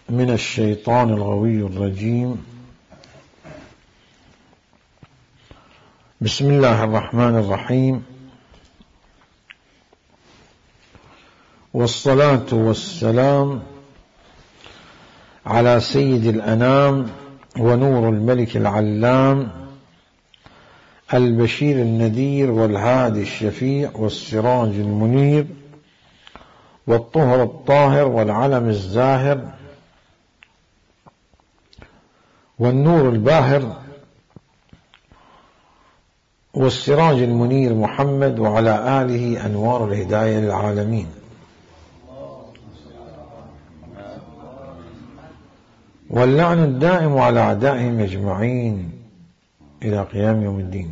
من الشيطان الغوي الرجيم. بسم الله الرحمن الرحيم، والصلاة والسلام على سيد الأنام ونور الملك العلام البشير النذير والهادي الشفيع والسراج المنير والطهر الطاهر والعلم الزاهر والنور الباهر والسراج المنير محمد وعلى آله أنوار الهداية للعالمين. واللعن الدائم على أعدائهم أجمعين إلى قيام يوم الدين.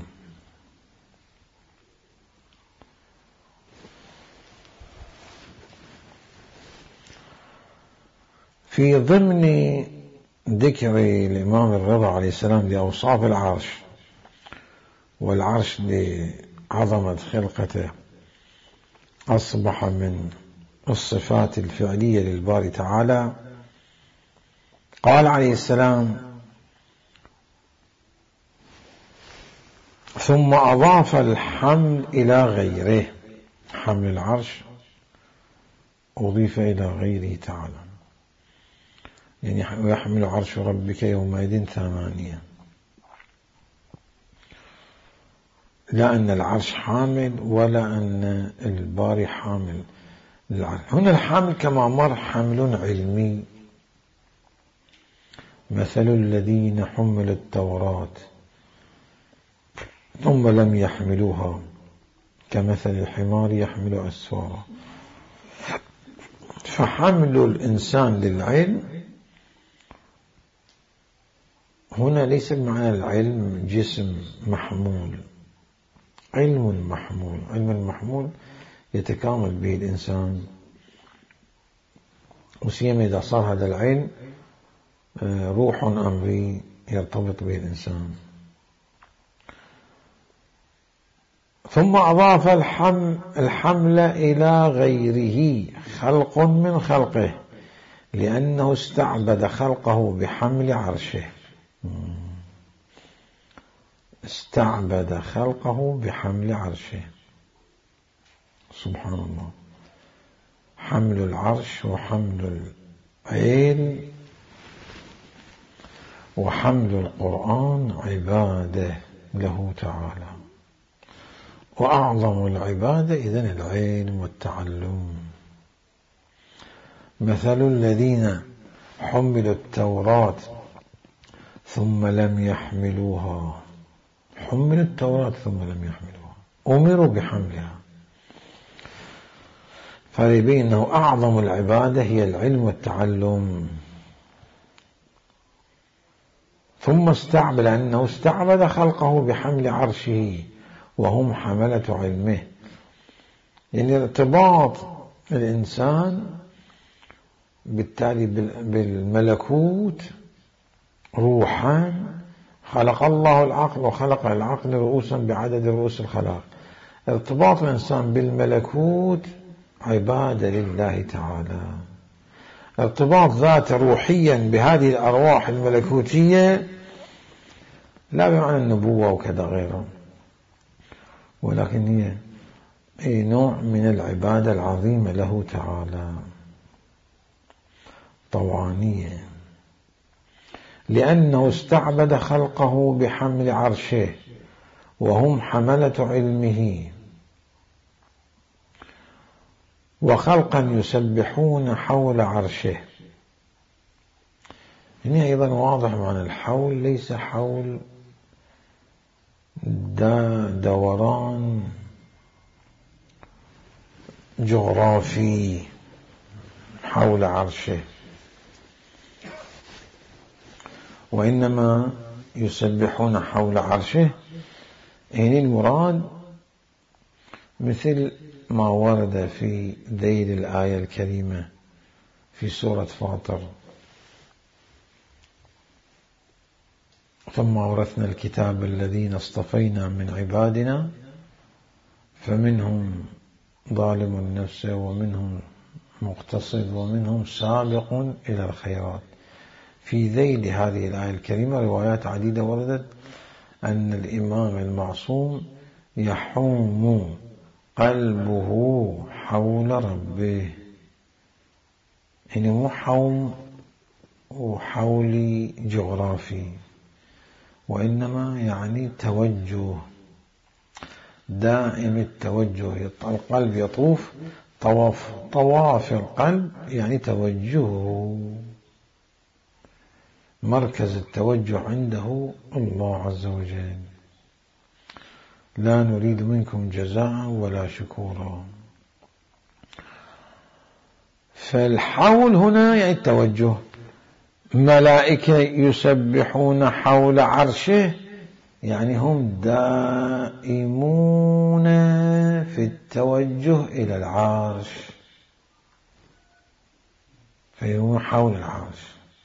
في ضمن ذكر الإمام الرضا عليه السلام لأوصاف العرش، والعرش لعظمة خلقته أصبح من الصفات الفعلية للباري تعالى، قال عليه السلام: ثم أضاف الحمل إلى غيره. حمل العرش أضيف إلى غيره تعالى، يعني ويحمل عرش ربك يومئذ 8. لا أن العرش حامل ولا أن الباري حامل للعرش. هنا الحمل كما مر حمل علمي، مثل الذين حملوا التوراة ثم لم يحملوها كمثل الحمار يحمل أسفارا. فحمل الإنسان للعلم هنا ليس بمعنى العلم جسم محمول، علم محمول. علم المحمول يتكامل به الإنسان، وسيما إذا صار هذا العلم روح أمري يرتبط به الإنسان. ثم أضاف الحمل إلى غيره، خلق من خلقه، لأنه استعبد خلقه بحمل عرشه. استعبد خلقه بحمل عرشه، سبحان الله. حمل العرش وحمل العيل وحمل القرآن عبادة له تعالى، وأعظم العبادة إذن العلم والتعلم. مثل الذين حملوا التوراة ثم لم يحملوها. حملوا التوراة ثم لم يحملوها، أمروا بحملها، فيبين أنه أعظم العبادة هي العلم والتعلم. ثم استعبد، أنه استعبد خلقه بحمل عرشه وهم حملة علمه، يعني ارتباط الإنسان بالتالي بالملكوت روحا. خلق الله العقل وخلق العقل رؤوسا بعدد رؤوس الخلق. ارتباط الإنسان بالملكوت عبادة لله تعالى. ارتباط ذات روحيا بهذه الأرواح الملكوتية، لا بمعنى النبوة وكذا غيره، ولكن هي أي نوع من العبادة العظيمة له تعالى، طوعانية، لأنه استعبد خلقه بحمل عرشه وهم حملة علمه، وخلقا يسبحون حول عرشه. هنا أيضا واضح معنى الحول، ليس حول دوران جغرافي حول عرشه، وإنما يسبحون حول عرشه. يعني المراد مثل ما ورد في ذيل الآية الكريمة في سورة فاطر: ثم أورثنا الكتاب الذين اصطفينا من عبادنا فمنهم ظالم نفسه ومنهم مقتصد ومنهم سابق إلى الخيرات. في ذيل هذه الآية الكريمة روايات عديدة وردت أن الإمام المعصوم يحوم قلبه حول ربه، يعني مو حوم وحولي جغرافي، وإنما يعني توجه دائم التوجه. القلب يطوف طواف القلب يعني توجهه، مركز التوجه عنده الله عز وجل. لا نريد منكم جزاء ولا شكورا. فالحول هنا يعني التوجه. ملائكة يسبحون حول عرشه يعني هم دائمون في التوجه إلى العرش، فيهم حول العرش،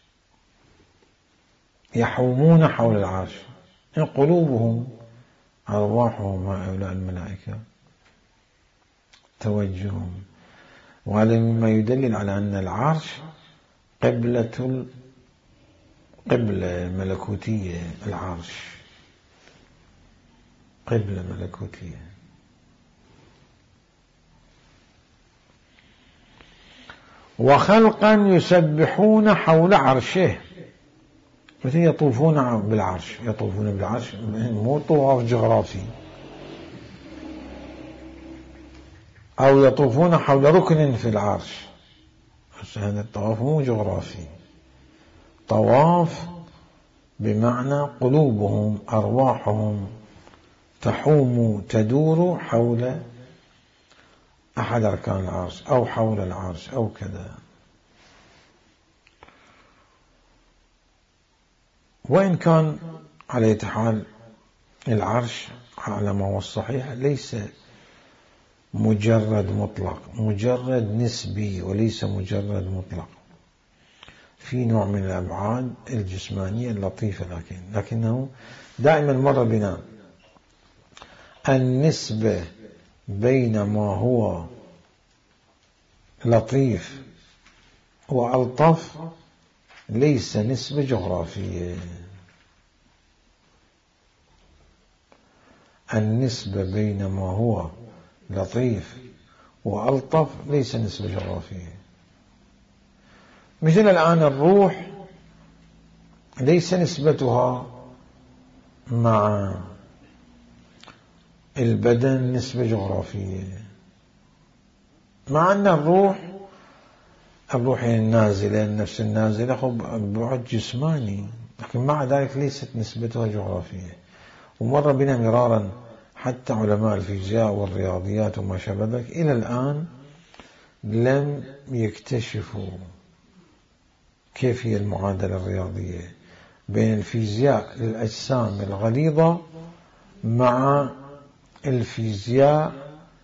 يحومون حول العرش، يعني قلوبهم أرواحهم هؤلاء الملائكة توجههم. وهذا مما يدلل على أن العرش قبلة ملكوتية، العرش قبلة ملكوتية. وخلقا يسبحون حول عرشه، مثل يطوفون بالعرش، يطوفون بالعرش مو طواف جغرافي، أو يطوفون حول ركن في العرش، هذا الطواف مو جغرافي، طواف بمعنى قلوبهم أرواحهم تحوم تدور حول أحد أركان العرش أو حول العرش أو كذا. وإن كان على حال العرش على ما هو الصحيح ليس مجرد مطلق، مجرد نسبي وليس مجرد مطلق، في نوع من الأبعاد الجسمانية اللطيفة، لكنه دائما مر بنا النسبة بين ما هو لطيف وألطف ليس نسبة جغرافية. النسبة بين ما هو لطيف وألطف ليس نسبة جغرافية. مثل الآن الروح ليس نسبتها مع البدن نسبة جغرافية، مع أن الروح النازلة، النفس النازلة بعد جسماني، لكن مع ذلك ليست نسبتها جغرافية. ومر بنا مرارا حتى علماء الفيزياء والرياضيات وما شابه ذلك إلى الآن لم يكتشفوا كيف هي المعادلة الرياضية بين الفيزياء للأجسام الغليظة مع الفيزياء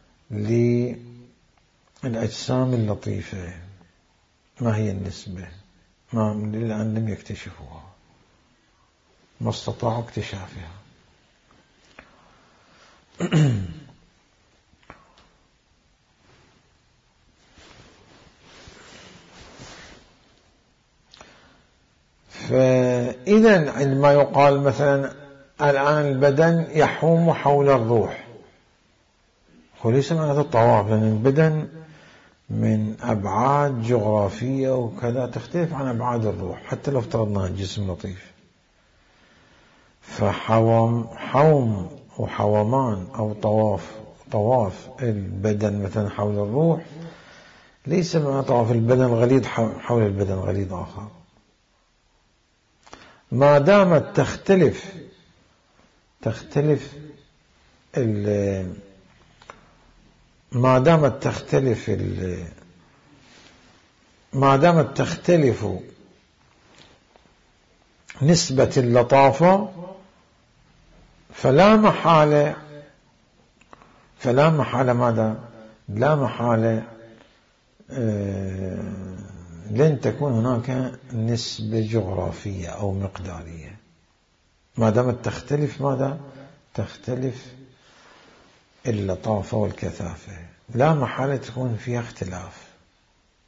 للأجسام اللطيفة، ما هي النسبة؟ الآن لم يكتشفوها، ما استطاعوا اكتشافها. فإذا عندما يقال مثلا الآن البدن يحوم حول الروح، وليس معناته الطواف، لأن البدن من أبعاد جغرافية وكذا تختلف عن أبعاد الروح، حتى لو افترضنا جسم لطيف. فحوم وحومان أو طواف البدن مثلا حول الروح ليس معنى طواف البدن الغليظ حول البدن غليظ آخر، ما دامت تختلف نسبة اللطافة، فلا محالة ماذا؟ لا محالة لن تكون هناك نسبة جغرافية أو مقدارية، ما دامت تختلف ماذا؟ تختلف اللطافة والكثافة، لا محالة تكون فيها اختلاف.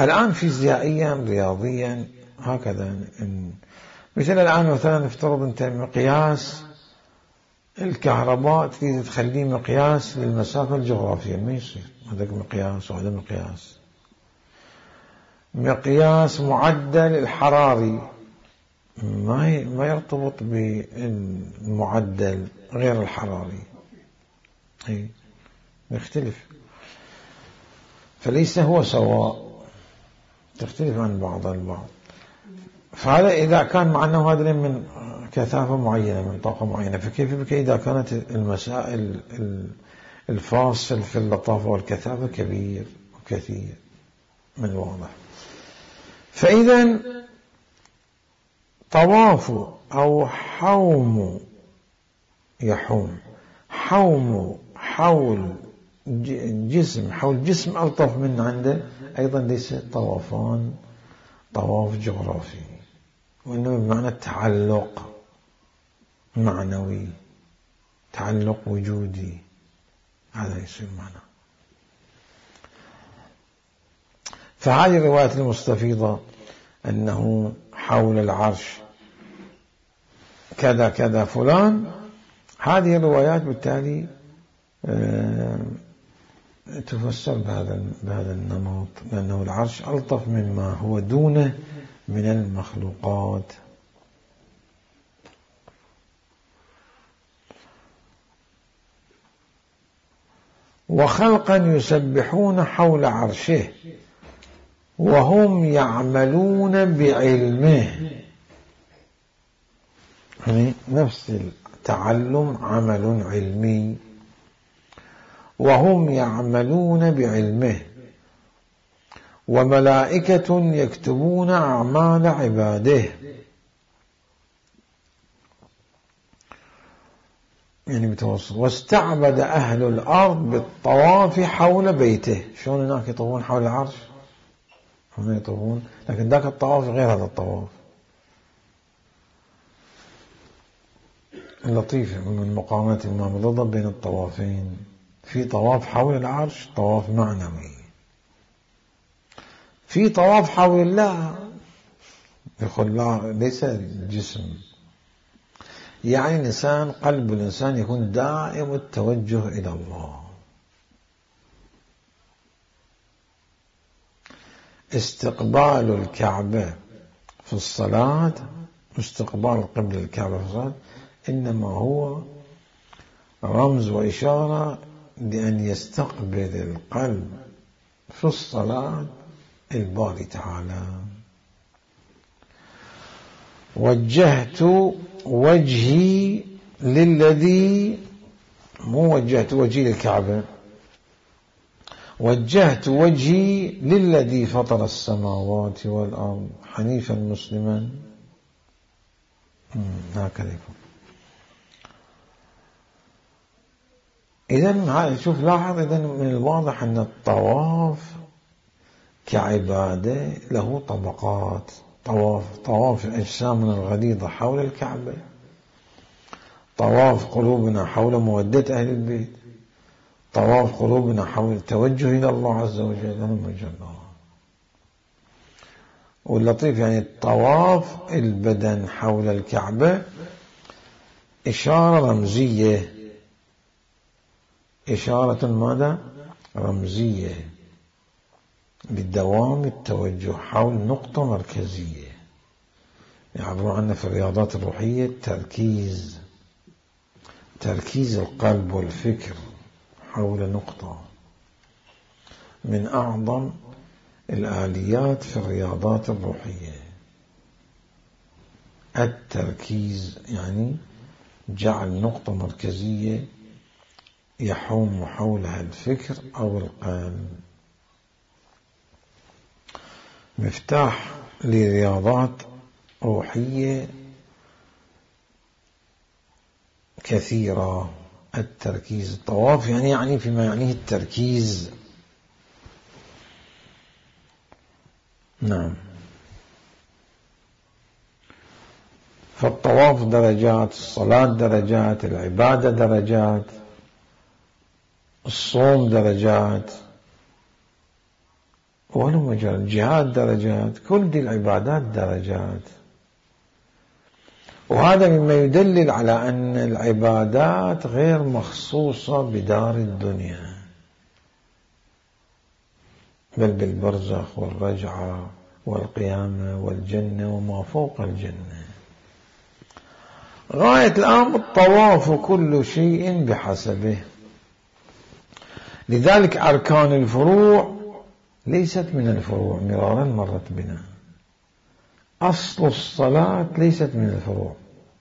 الآن فيزيائيا رياضيا هكذا، مثل الآن مثلا نفترض أنت مقياس الكهرباء تريد تخليه مقياس للمسافة الجغرافية، ما يصير، هذاك مقياس وهذا مقياس. مقياس معدل الحراري ما يرتبط بالمعدل غير الحراري، يختلف، فليس هو سواء، تختلف عن بعض البعض. فهذا إذا كان معناه هذا من كثافة معينة، من طاقة معينة، فكيف بك إذا كانت المسائل الفاصل في اللطافة والكثافة كبير وكثير من الواضح. فإذا طواف أو حوم، يحوم، حوم حول جسم، حول جسم ألطف من عنده، أيضا ليس طوافان طواف جغرافي، وإنما بمعنى التعلق معنوي، تعلق وجودي، هذا يصير معنى. فهذه الرواية المستفيضة أنه حول العرش كذا كذا فلان، هذه الروايات بالتالي تفسر بهذا النمط، لأنه العرش ألطف مما هو دونه من المخلوقات. وخلقا يسبحون حول عرشه وهم يعملون بعلمه، يعني نفس التعلم عمل علمي، وهم يعملون بعلمه، وملائكة يكتبون أعمال عباده، يعني بتوصل. واستعبد أهل الأرض بالطواف حول بيته، شلون هناك يطوفون حول العرش، هنا يطوفون، لكن ذاك الطواف غير هذا الطواف. لطيف من مقامة الإمام الرضا بين الطوافين، في طواف حول العرش طواف معنوي، في طواف حول الله، يقول لا ليس الجسم، يعني الإنسان قلب الإنسان يكون دائم التوجه إلى الله. استقبال الكعبة في الصلاة، استقبال قبل الكعبة في الصلاة، إنما هو رمز وإشارة لأن يستقبل القلب في الصلاة الباري تعالى. وجهت وجهي للذي، مو وجهت وجهي للكعبة، وجهت وجهي للذي فطر السماوات والأرض حنيفا مسلما، هكذا يكون. إذن شوف لاحظ، إذن من الواضح أن الطواف كعبادة له طبقات. طواف أجسامنا الغليظة حول الكعبة، طواف قلوبنا حول مودة أهل البيت، طواف قلوبنا حول التوجه إلى الله عز وجل. واللطيف يعني طواف البدن حول الكعبة إشارة رمزية، إشارة ماذا؟ رمزية بدوام التوجه حول نقطة مركزية، يعبرون عنها في الرياضات الروحية تركيز القلب والفكر حول نقطة، من أعظم الآليات في الرياضات الروحية. التركيز يعني جعل نقطة مركزية يحوم حولها الفكر أو القلب. مفتاح لرياضات روحية كثيرة التركيز. الطواف يعني فيما يعنيه التركيز. نعم. فالطواف درجات، الصلاة درجات، العبادة درجات، الصوم درجات، ولو مجال الجهاد درجات، كل دي العبادات درجات. وهذا مما يدلل على أن العبادات غير مخصوصة بدار الدنيا، بل بالبرزخ والرجعة والقيامة والجنة وما فوق الجنة. غاية الأمر الطواف كل شيء بحسبه. لذلك أركان الفروع ليست من الفروع، مرارا مرت بنا. أصل الصلاة ليست من الفروع،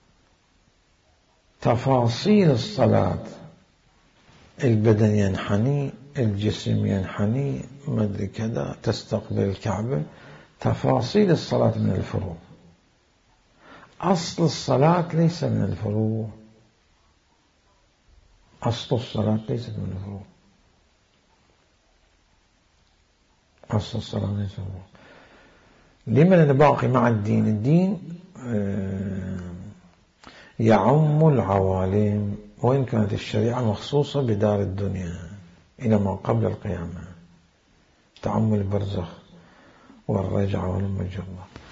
تفاصيل الصلاة، البدن ينحني، الجسم ينحني، ما أدري كذا، تستقبل الكعبة، تفاصيل الصلاة من الفروع. أصل الصلاة ليس من الفروع، أصل الصلاة ليست من الفروع، أصل الصلاة ليس من الفروع. لمن نباقي مع الدين؟ الدين يعم العوالم، وإن كانت الشريعة مخصوصة بدار الدنيا إلى ما قبل القيامة، تعم البرزخ والرجعة والمجرة.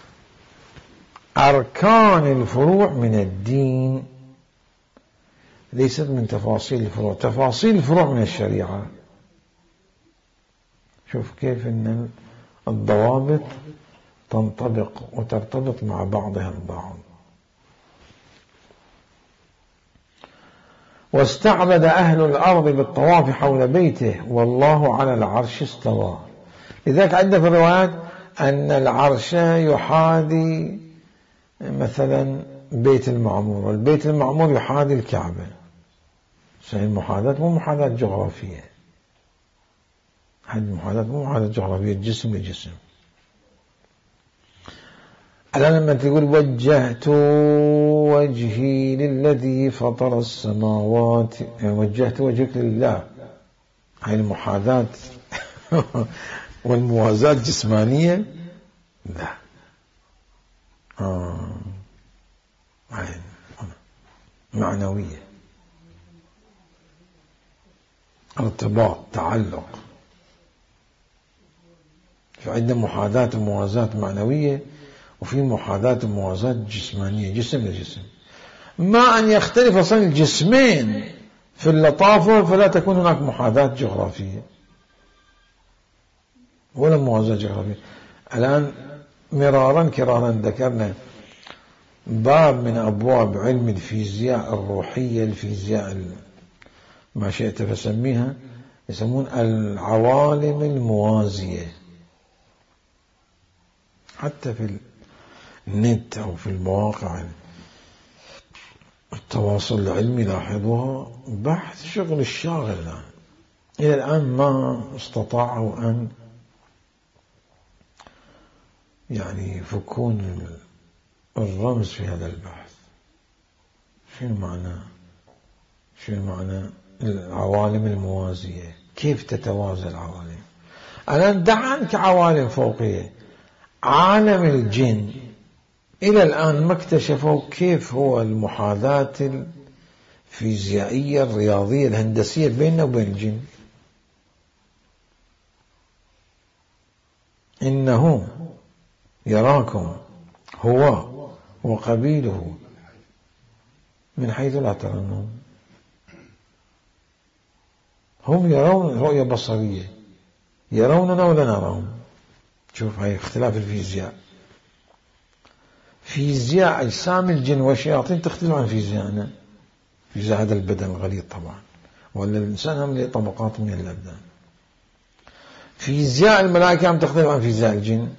أركان الفروع من الدين ليست من تفاصيل الفروع، تفاصيل الفروع من الشريعة. شوف كيف أن الضوابط تنطبق وترتبط مع بعضها البعض. واستعبد أهل الأرض بالطواف حول بيته والله على العرش استوى. لذلك عندنا في الروايات أن العرش يحاذي مثلا بيت المعمور، والبيت المعمور يحاذي الكعبة. صحيح المحاذاة مو محاذاة جغرافية، هذه المحاذاة مو محاذاة جغرافية، جسم لجسم. الآن لما تقول وجهت وجهي للذي فطر السماوات، يعني وجهت وجهك لله، هاي المحاذاة والموازاة جسمانية لا، معنوية، ارتباط، تعلق. فعندنا محاذاة وموازاة معنوية، وفي محاذاة وموازاة جسمانية، جسم لجسم. ما أن يختلف أصلا الجسمين في اللطافة فلا تكون هناك محاذاة جغرافية ولا موازاة جغرافية. الآن مرارا كرارا ذكرنا باب من أبواب علم الفيزياء الروحية، الفيزياء ما شئت فسميها، يسمون العوالم الموازية. حتى في النت أو في المواقع التواصل العلمي لاحظوها، بحث شغل الشاغل الآن. إلى الآن ما استطاعوا أن يعني يفكون الرمز في هذا البحث. شنو معنى العوالم الموازية؟ كيف تتوازى العوالم؟ الآن دع عنك عوالم فوقية، عالم الجن إلى الآن ما اكتشفوا كيف هو المحاذاة الفيزيائية الرياضية الهندسية بيننا وبين الجن. إنه يراكم هو وقبيله من حيث لا ترونهم. هم يرون رؤية بصرية، يروننا ولا نراهم. شوف هاي اختلاف الفيزياء. فيزياء أجسام الجن والشياطين تختلف عن فيزياءنا، فيزياء هذا البدن الغليظ طبعا، ولا الإنسان هم له طبقات من الأبدان. فيزياء الملائكة هم تختلف عن فيزياء الجن.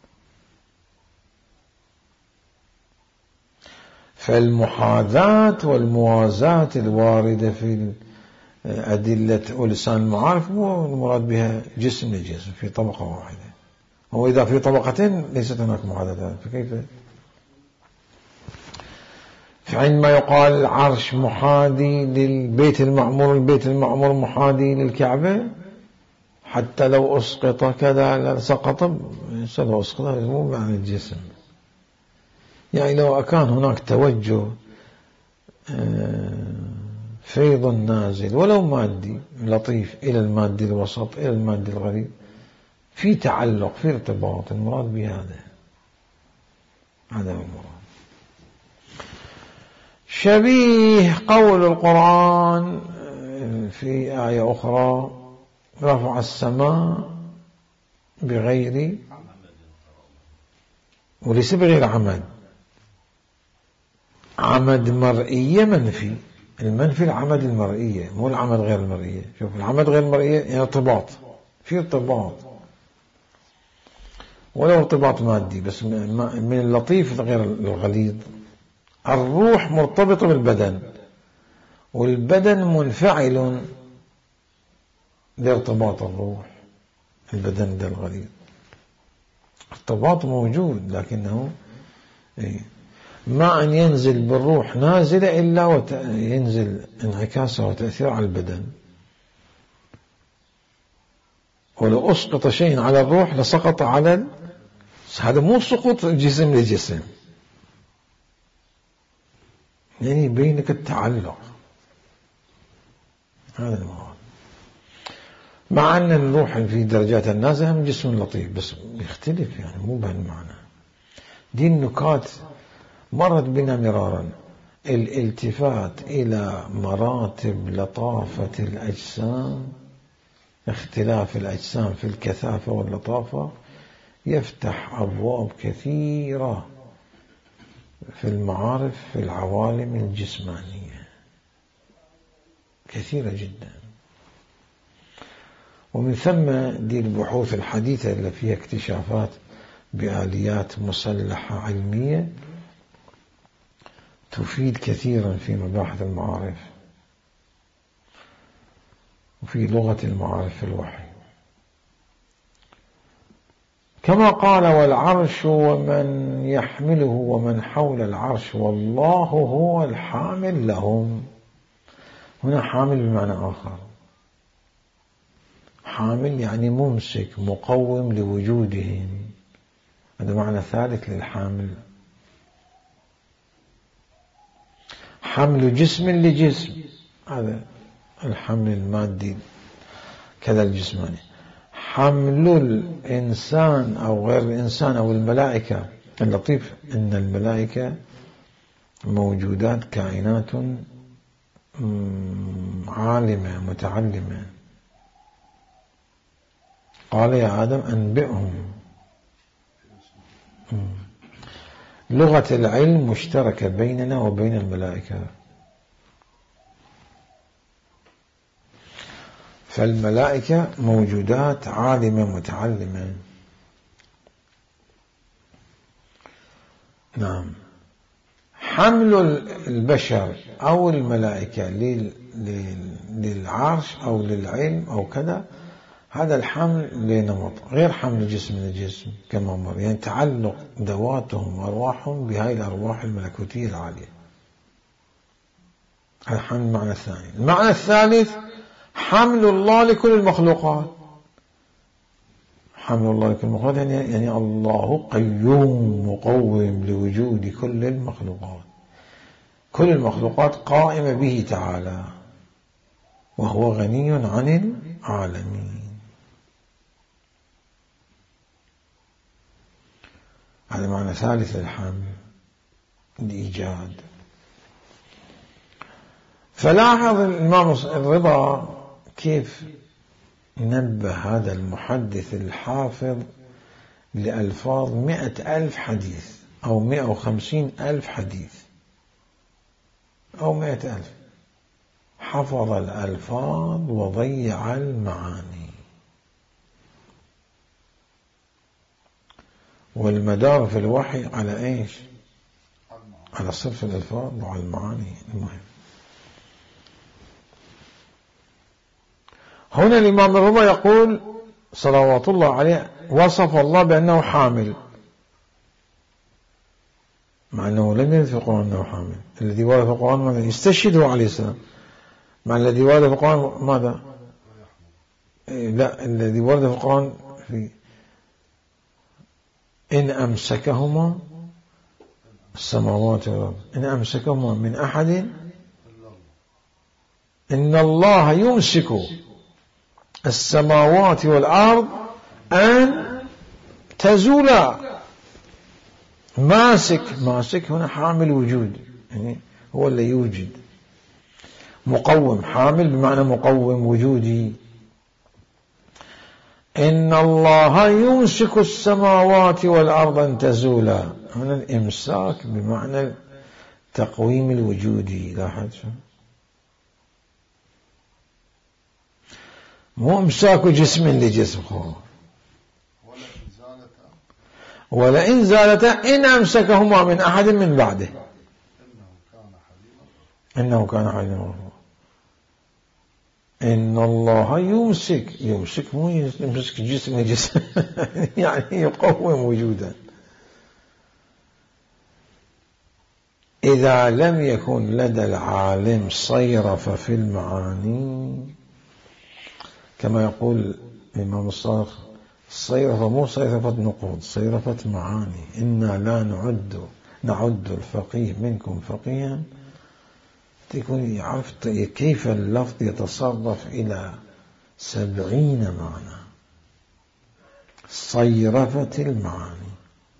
فالمحاذاة والموازاة الواردة في أدلة ولسان المعارف مو المراد بها جسم لجسم في طبقة واحدة، هو إذا في طبقتين ليست هناك محاذاة، فكيف؟ فعندما يقال العرش محاذي للبيت المعمور، البيت المعمور محاذي للكعبة، حتى لو أسقط كذا سقط، لو أسقط مو عن الجسم. يعني لو كان هناك توجه فيض نازل ولو مادي لطيف إلى المادي الوسط إلى المادي الغريب، في تعلق، في ارتباط، المراد بهذا، هذا هو المراد. شبيه قول القرآن في آية أخرى: رفع السماء بغير، وليس بغير عمد، عمد مرئية منفي. المنفي العمد المرئية، مو العمد غير المرئية. شوف، العمد غير المرئية يعني ارتباط، في ارتباط ولو ارتباط مادي بس من اللطيف غير الغليظ. الروح مرتبطة بالبدن، والبدن منفعل لارتباط الروح. البدن ده الغليظ، ارتباط موجود، لكنه ما أن ينزل بالروح نازلة إلا ينزل انعكاسه وتأثير على البدن. ولو أسقط شيء على الروح لسقط على هذا مو سقوط جسم لجسم، يعني بينك التعلق. هذا المراد. مع أن الروح في درجات النازلة من جسم لطيف، بس يختلف، يعني مو بهالمعنى. دي النكات مرت بنا مرارا. الالتفات إلى مراتب لطافة الأجسام، اختلاف الأجسام في الكثافة واللطافة، يفتح أبواب كثيرة في المعارف في العوالم الجسمانية، كثيرة جدا. ومن ثم دي البحوث الحديثة اللي فيها اكتشافات بآليات مسلحة علمية تفيد كثيرا في مباحث المعارف وفي لغة المعارف في الوحي. كما قال: والعرش ومن يحمله ومن حول العرش والله هو الحامل لهم. هنا حامل بمعنى آخر، حامل يعني ممسك مقوم لوجودهم، هذا معنى ثالث للحامل. حمل جسم لجسم، هذا الحمل المادي، كذا الجسماني. حمل الإنسان أو غير الإنسان أو الملائكة. اللطيف أن الملائكة موجودات كائنات عالمة متعلمة. قال: يا آدم أنبئهم. لغة العلم مشتركة بيننا وبين الملائكة. فالملائكة موجودات عالمة متعلمة. نعم. حمل البشر أو الملائكة للعرش أو للعلم أو كذا، هذا الحمل لنمط غير حمل جسم لجسم كما مر، يعني تعلق ذواتهم وأرواحهم بهاي الأرواح الملكوتية العالية. هذا حمل المعنى الثاني. المعنى الثالث: حمل الله لكل المخلوقات. حمل الله لكل المخلوقات يعني الله قيوم مقوم لوجود كل المخلوقات. كل المخلوقات قائمة به تعالى، وهو غني عن العالمين. هذا معنى ثالث للحمل، الإيجاد. فلاحظ الإمام الرضا كيف نبه هذا المحدث الحافظ لألفاظ 100,000 حديث أو 150,000 حديث أو 100,000. حفظ الألفاظ وضيع المعاني. والمدار في الوحي على إيش؟ على صرف الألفاظ وعلى المعاني. المهم هنا الإمام الرضا يقول صلوات الله عليه: وصف الله بأنه حامل، مع أنه لم يرد في القرآن أنه حامل. الذي ورد في القرآن ماذا؟ يستشهد عليه السلام. مع الذي ورد في القرآن ماذا؟ لا، الذي ورد في القرآن في إن أمسكهما السماوات والأرض، إن أمسكهما من أحد إن الله يمسك السماوات والأرض أن تزولا. ماسك هنا حامل وجود، يعني هو اللي يوجد. مقوم، حامل بمعنى مقوم وجودي. إن الله يمسك السماوات والأرض أن تزولا. هنا الإمساك بمعنى التقويم الوجودي. لاحظ، مو إمساك جسم لجسم. ولئن زالتا إن أمسكهما من أحد من بعده إنه كان حليما. إن الله يمسك مو يمسك جسم يعني يقوم وجودا. إذا لم يكن لدى العالم صيرفة في المعاني، كما يقول الإمام الصادق، الصيرفة مو صيرفة نقود، صيرفة معاني. إنا لا نعد الفقيه منكم فقيها. تكون عرفت كيف اللفظ يتصرف إلى 70 معنى. صيرفة المعاني،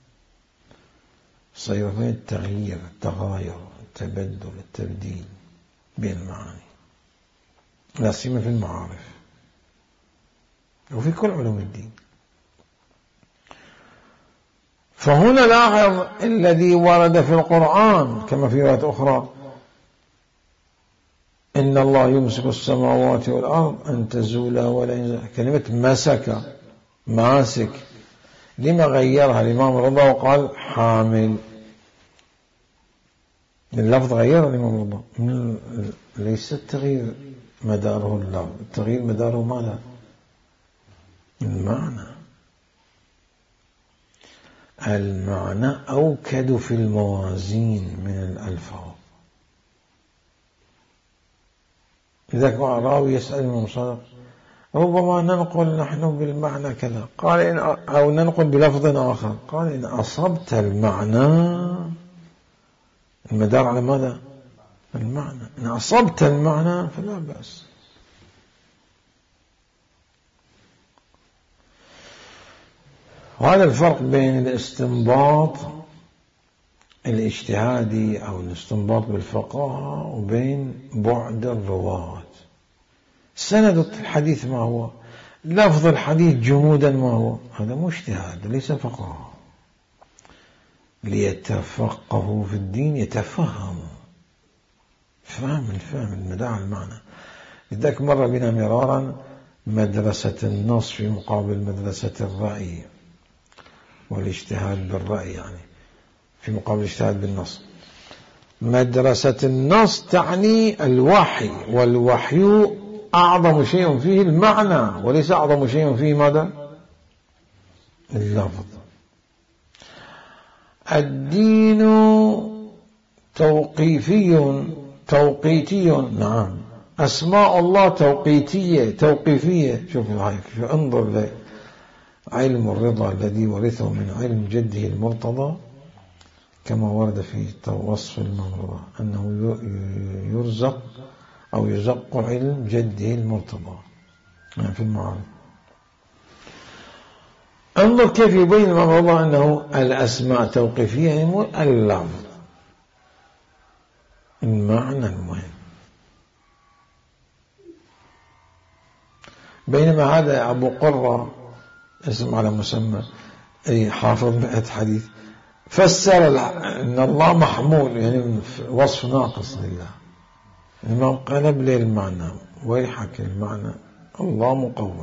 صيرفة التغيير، التغاير، التبدل، التبديل بين المعاني، لا سيما في المعارف وفي كل علوم الدين. فهنا لاحظ الذي ورد في القرآن كما في رواية أخرى: إن الله يمسك السماوات والأرض أن تزولا ولئن. كلمة مسك، ماسك، لما غيرها الإمام رضا وقال حامل؟ اللفظ غير الإمام رضا، ليس التغيير مداره اللفظ، التغيير مداره ماذا؟ المعنى أوكد في الموازين من الألفاظ. إذا كان راوي يسأل الإمام الصادق: ربما ننقل نحن بالمعنى كذا، قال أو ننقل بلفظ آخر، قال: إن أصبت المعنى، المدار على ماذا؟ المعنى. إن أصبت المعنى فلا بأس. وهذا الفرق بين الاستنباط الاجتهادي أو الاستنباط بالفقاهة وبين بعد الرواة. سند الحديث ما هو؟ لفظ الحديث جمودا ما هو؟ هذا مو اجتهاد، ليس فقاهة. ليتفقهوا في الدين، يتفهموا، فهم المدار المعنى. لذلك مر بنا مرارا مدرسة النص في مقابل مدرسة الرأي والاجتهاد بالرأي، يعني في مقابل الاجتهاد بالنص. مدرسة النص تعني الوحي، والوحي أعظم شيء فيه المعنى وليس أعظم شيء فيه ماذا؟ اللفظ. الدين توقيتي، نعم. أسماء الله توقيفية. شوف انظر علم الرضا الذي ورثه من علم جده المرتضى، كما ورد في وصف المرضى أنه يرزق أو يزق علم جده المرتضى يعني في المعارف. انظر كيف يبين المرضى أنه الأسماء توقيفية، يعني اللفظ، المعنى المهم. بينما هذا أبو قرة، اسم على مسمى، أي حافظ 100 حديث، فسر أن الله محمول، يعني وصف ناقص لله. الإمام قلب لي المعنى، ويحك المعنى، الله مقوم.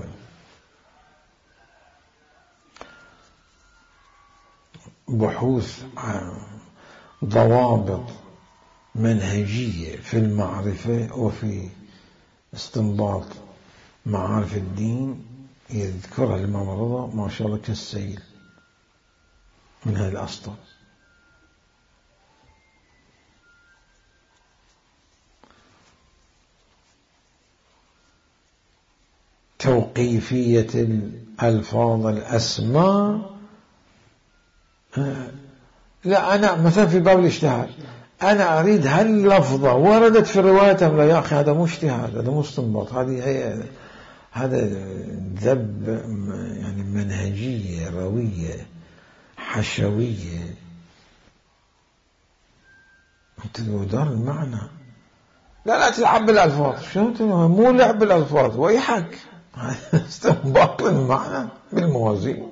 بحوث ضوابط منهجية في المعرفة وفي استنباط معارف الدين يذكرها الإمام رضا ما شاء الله كالسيل من هذه الأسطر. توقيفية الألفاظ الأسماء. لا، أنا مثلا في باب الاجتهاد أنا أريد هل لفظة وردت في الرواية أم لا؟ يا أخي هذا مو اجتهاد، هذا مو استنباط، هذا ذب يعني منهجية روية حشوية، أنت دار المعنى. لا تلعب بالألفاظ. شنو مو لعب بالألفاظ، ويحك استنباط المعنى بالموازين.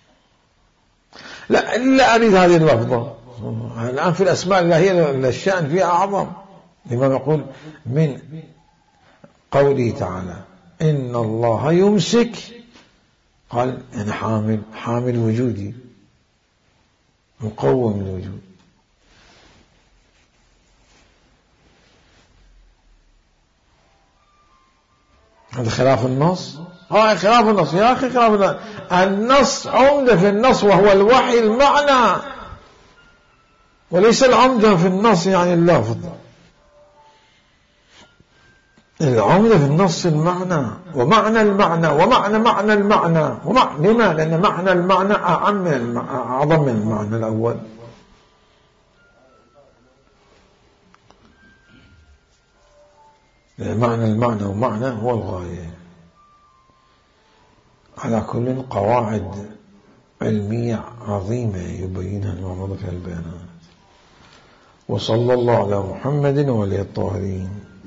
لا إلا أريد هذه اللفظة. الآن في الأسماء الإلهية الشأن فيها أعظم. الإمام يقول من قوله تعالى إن الله يمسك، قال أنا حامل وجودي، مقوم الوجود. هذا خلاف النص. خلاف النص يا أخي، خلاف النص. النص عمدة في النص وهو الوحي المعنى، وليس العمدة في النص يعني اللفظ. العمدة في النص المعنى ومعنى المعنى ومعنى معنى المعنى لما؟ لأن معنى المعنى أعظم من المعنى الأول. معنى المعنى ومعنى هو الغاية. على كل قواعد علمية عظيمة يبينها الإمام في البيانات. وصلى الله على محمد وعلى الطاهرين.